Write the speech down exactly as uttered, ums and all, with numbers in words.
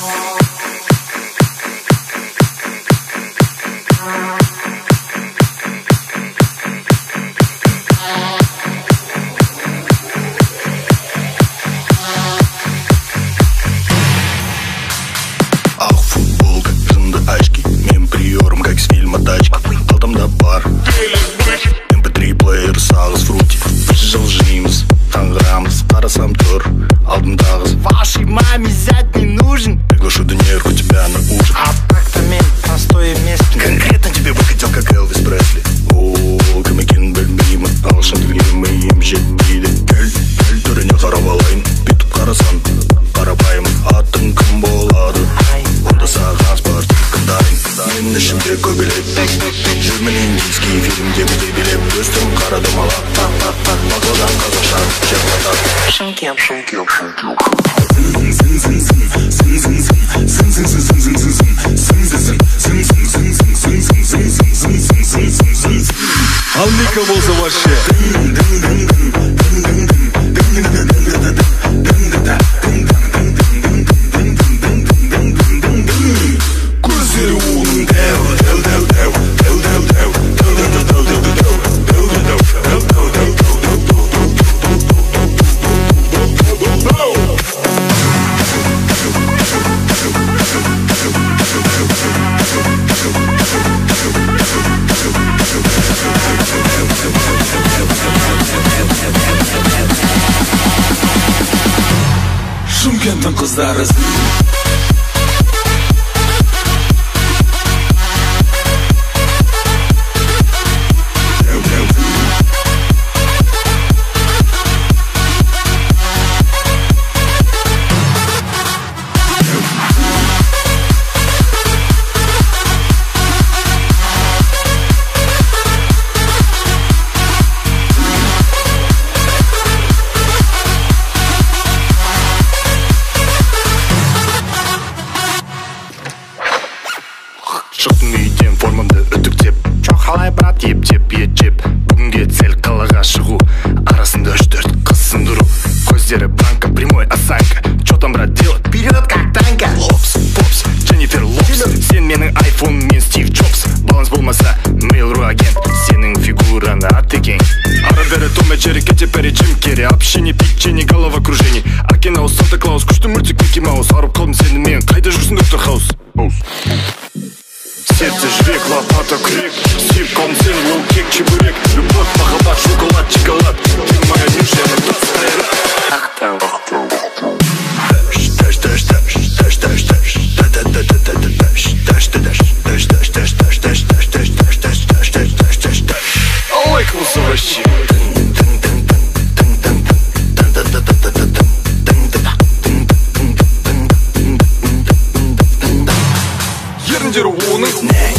Вашей маме зять не нужен. Приглашу Даниэльку тебя на ужин. Апартамент простой и местный. Конкретно тебе бы хотел, как Элвис Пресли. О, кемекен білмеймін, алшын тілгенмейім жетпейді. Кел, кел, түріне қарап алайын. Бүйтіп қарасан, қарапайым. Атың кім болады? Онда саған спортивка дайын. Менің ішімде көбелеп, жүрмін индийский фильмдегі билеп. Өстім қара домалап, мақладан қазақша жерлатап. Шымкент, Шымкент, Шымкент. Ал Ника болса вообще. Көздері оның дәу, дәу, дәу, дәу, дәу, дәу, дәу, дәу, дәу, дәу, дәу, дәу, дәу, дәу, дәу, дәу, дәу. Шымкенттің қыздары шықтың үйден формамды үтіктеп. Жоқ қалай брат, Еп, теп, ет, жеп. Бүгінге цель қалаға шығу. Арасында үш төрт қыз сындыру. Көздері Бранка, прямой осанка. Чё там, брат, делать? вперед как танка. Лопс, попс, Дженнифер Лопс. Сен менің айфон, мен Стив Джобс. Баланс болмаса, Mail.ru агент. Сенің фигураны ат екен. Ара-бері Том и Джерри, Кэти Перри, Джим Керри. Общение, печенье, головокружение. Акинау, Санта-Клаус, күшті мультик, Микки Маус. Арып қалдым сенімен, қайда жүрсің, доктор Хаус? Сердце жрек, лопата крик. Стив Комсен, лоу кек, чебурек. Любовь, махаббат, шоколад, шоколад. Ты моя нюша, я на тайра. Лайкнулся вообще. Еріндері оның